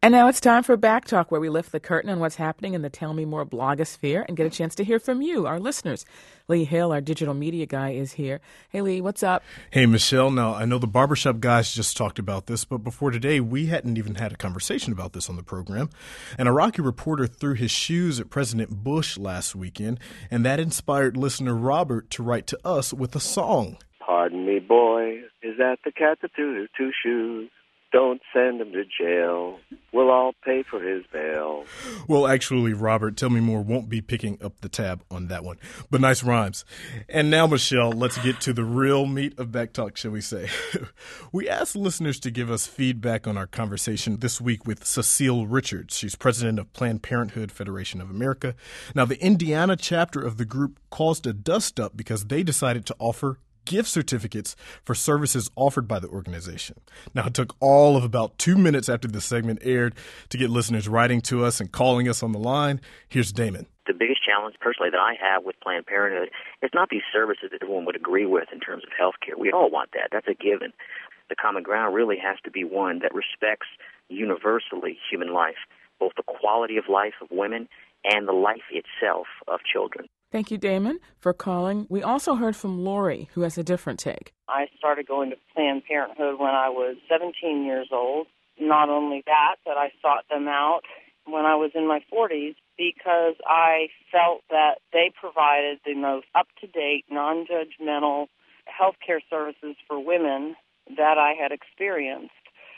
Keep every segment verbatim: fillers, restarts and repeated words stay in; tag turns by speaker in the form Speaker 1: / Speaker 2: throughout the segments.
Speaker 1: And now it's time for Back Talk, where we lift the curtain on what's happening in the Tell Me More blogosphere and get a chance to hear from you, our listeners. Lee Hill, our digital media guy, is here. Hey, Lee, what's up?
Speaker 2: Hey, Michelle. Now, I know the barbershop guys just talked about this, but before today, we hadn't even had a conversation about this on the program. An Iraqi reporter threw his shoes at President Bush last weekend, and that inspired listener Robert to write to us with a song.
Speaker 3: Pardon me, boy, is that the cat that threw his two shoes? Don't send him to jail. We'll all pay for his bail.
Speaker 2: Well, actually, Robert, Tell Me More won't be picking up the tab on that one. But nice rhymes. And now, Michelle, let's get to the real meat of Back Talk, shall we say. We asked listeners to give us feedback on our conversation this week with Cecile Richards. She's president of Planned Parenthood Federation of America. Now, the Indiana chapter of the group caused a dust-up because they decided to offer gift certificates for services offered by the organization. Now, it took all of about two minutes after the segment aired to get listeners writing to us and calling us on the line. Here's Damon.
Speaker 4: The biggest challenge personally that I have with Planned Parenthood is not these services that everyone would agree with in terms of health care. We all want that. That's a given. The common ground really has to be one that respects universally human life, both the quality of life of women and the life itself of children.
Speaker 1: Thank you, Damon, for calling. We also heard from Lori, who has a different take.
Speaker 5: I started going to Planned Parenthood when I was seventeen years old. Not only that, but I sought them out when I was in my forties because I felt that they provided the most up-to-date, non-judgmental health care services for women that I had experienced.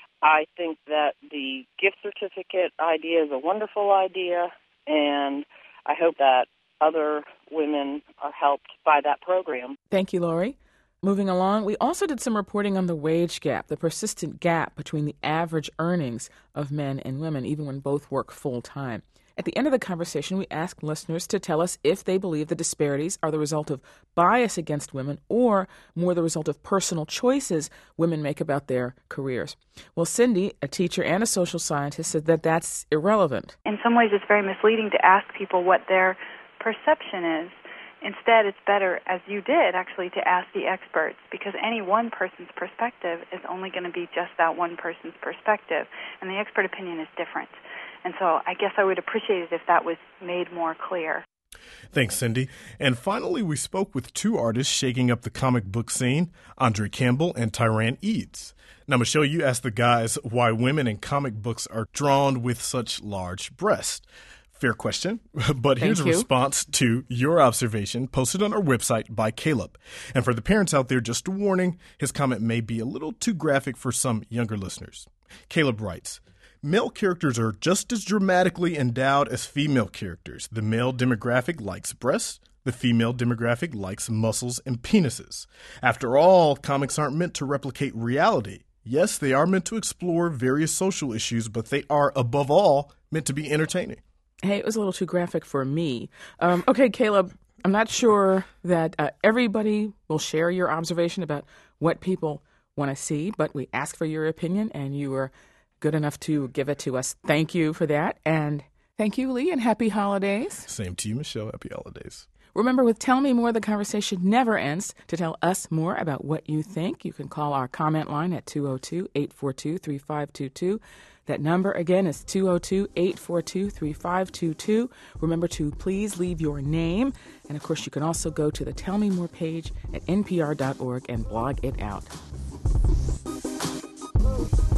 Speaker 5: I think that the gift certificate idea is a wonderful idea, and I hope that other women are helped by that program.
Speaker 1: Thank you, Lori. Moving along, we also did some reporting on the wage gap, the persistent gap between the average earnings of men and women, even when both work full-time. At the end of the conversation, we asked listeners to tell us if they believe the disparities are the result of bias against women or more the result of personal choices women make about their careers. Well, Cindy, a teacher and a social scientist, said that that's irrelevant.
Speaker 6: In some ways, it's very misleading to ask people what their perception is. Instead, it's better, as you did, actually, to ask the experts, because any one person's perspective is only going to be just that one person's perspective, and the expert opinion is different. And so I guess I would appreciate it if that was made more clear.
Speaker 2: Thanks, Cindy. And finally, we spoke with two artists shaking up the comic book scene, Andre Campbell and Tyran Eads. Now, Michelle, you asked the guys why women in comic books are drawn with such large breasts. Fair question, but here's a response to your observation posted on our website by Caleb. And for the parents out there, just a warning, his comment may be a little too graphic for some younger listeners. Caleb writes, male characters are just as dramatically endowed as female characters. The male demographic likes breasts. The female demographic likes muscles and penises. After all, comics aren't meant to replicate reality. Yes, they are meant to explore various social issues, but they are, above all, meant to be entertaining.
Speaker 1: Hey, it was a little too graphic for me. Um, okay, Caleb, I'm not sure that uh, everybody will share your observation about what people want to see, but we asked for your opinion, and you were good enough to give it to us. Thank you for that, and thank you, Lee, and happy holidays.
Speaker 2: Same to you, Michelle. Happy holidays.
Speaker 1: Remember, with Tell Me More, the conversation never ends. To tell us more about what you think, you can call our comment line at two oh two, eight four two, three five two two. That number, again, is two oh two, eight four two, three five two two. Remember to please leave your name. And, of course, you can also go to the Tell Me More page at N P R dot org and blog it out.